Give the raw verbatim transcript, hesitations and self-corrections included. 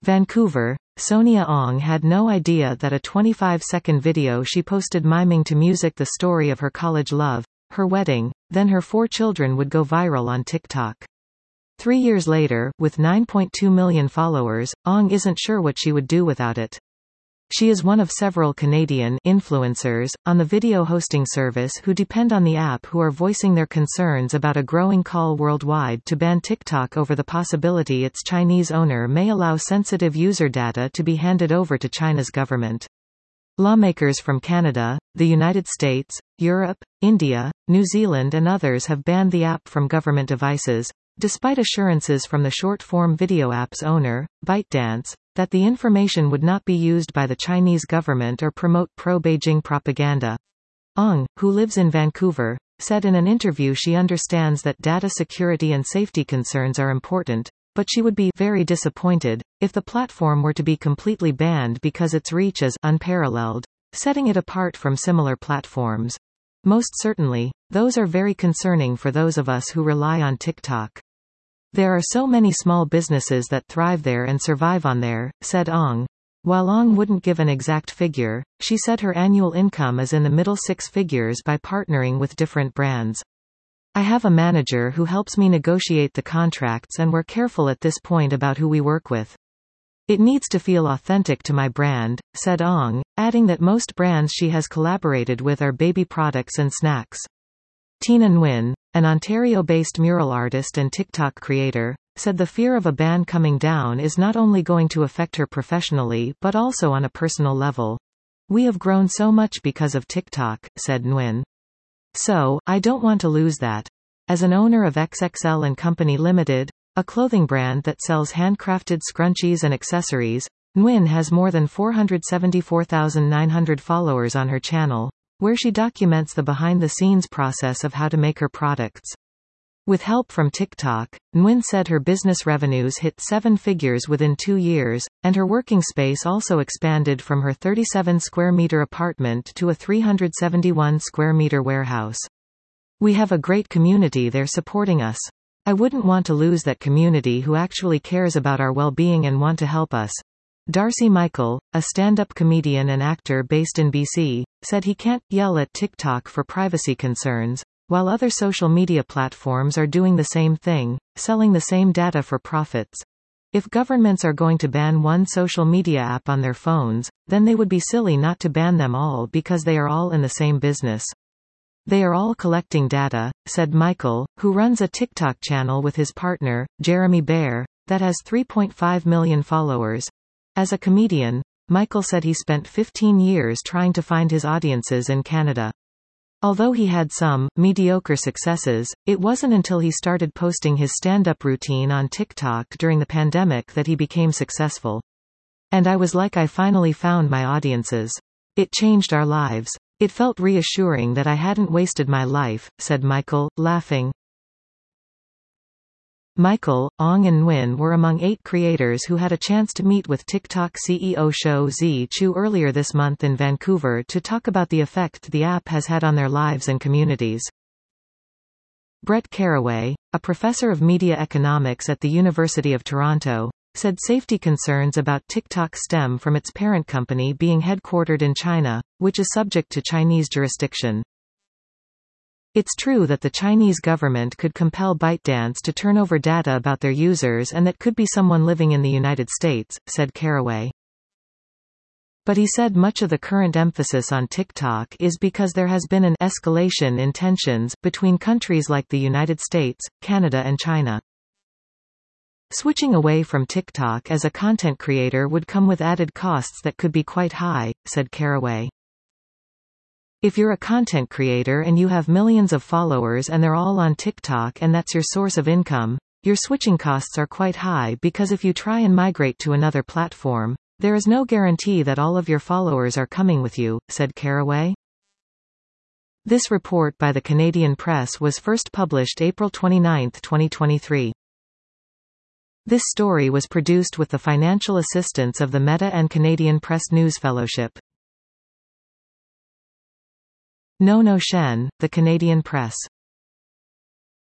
Vancouver, Sonia Ong had no idea that a twenty-five second video she posted miming to music the story of her college love, her wedding, then her four children would go viral on TikTok. Three years later, with nine point two million followers, Ong isn't sure what she would do without it. She is one of several Canadian influencers on the video hosting service who depend on the app who are voicing their concerns about a growing call worldwide to ban TikTok over the possibility its Chinese owner may allow sensitive user data to be handed over to China's government. Lawmakers from Canada, the United States, Europe, India, New Zealand and others have banned the app from government devices, despite assurances from the short-form video app's owner, ByteDance, that the information would not be used by the Chinese government or promote pro-Beijing propaganda. Ong, who lives in Vancouver, said in an interview she understands that data security and safety concerns are important, but she would be very disappointed if the platform were to be completely banned because its reach is unparalleled, setting it apart from similar platforms. Most certainly, those are very concerning for those of us who rely on TikTok. There are so many small businesses that thrive there and survive on there, said Ong. While Ong wouldn't give an exact figure, she said her annual income is in the middle six figures by partnering with different brands. I have a manager who helps me negotiate the contracts and we're careful at this point about who we work with. It needs to feel authentic to my brand, said Ong, adding that most brands she has collaborated with are baby products and snacks. Tina Nguyen, an Ontario-based mural artist and TikTok creator, said the fear of a ban coming down is not only going to affect her professionally but also on a personal level. We have grown so much because of TikTok, said Nguyen. So, I don't want to lose that. As an owner of X X L and Company Limited, a clothing brand that sells handcrafted scrunchies and accessories, Nguyen has more than four hundred seventy-four thousand nine hundred followers on her channel, where she documents the behind-the-scenes process of how to make her products. With help from TikTok, Nguyen said her business revenues hit seven figures within two years, and her working space also expanded from her thirty-seven square meter apartment to a three hundred seventy-one square meter warehouse. We have a great community there supporting us. I wouldn't want to lose that community who actually cares about our well-being and want to help us. Darcy Michael, a stand-up comedian and actor based in B C, said he can't yell at TikTok for privacy concerns, while other social media platforms are doing the same thing, selling the same data for profits. If governments are going to ban one social media app on their phones, then they would be silly not to ban them all because they are all in the same business. They are all collecting data, said Michael, who runs a TikTok channel with his partner, Jeremy Bear, that has three point five million followers. As a comedian, Michael said he spent fifteen years trying to find his audiences in Canada. Although he had some mediocre successes, it wasn't until he started posting his stand-up routine on TikTok during the pandemic that he became successful. And I was like, I finally found my audiences. It changed our lives. It felt reassuring that I hadn't wasted my life, said Michael, laughing. Michael, Ong and Nguyen were among eight creators who had a chance to meet with TikTok C E O Shou Zi Chew earlier this month in Vancouver to talk about the effect the app has had on their lives and communities. Brett Carraway, a professor of media economics at the University of Toronto, said safety concerns about TikTok stem from its parent company being headquartered in China, which is subject to Chinese jurisdiction. It's true that the Chinese government could compel ByteDance to turn over data about their users, and that could be someone living in the United States, said Carraway. But he said much of the current emphasis on TikTok is because there has been an escalation in tensions between countries like the United States, Canada and China. Switching away from TikTok as a content creator would come with added costs that could be quite high, said Carraway. If you're a content creator and you have millions of followers and they're all on TikTok and that's your source of income, your switching costs are quite high because if you try and migrate to another platform, there is no guarantee that all of your followers are coming with you, said Carraway. This report by the Canadian Press was first published April twenty-ninth, twenty twenty-three. This story was produced with the financial assistance of the Meta and Canadian Press News Fellowship. Nono Shen, The Canadian Press.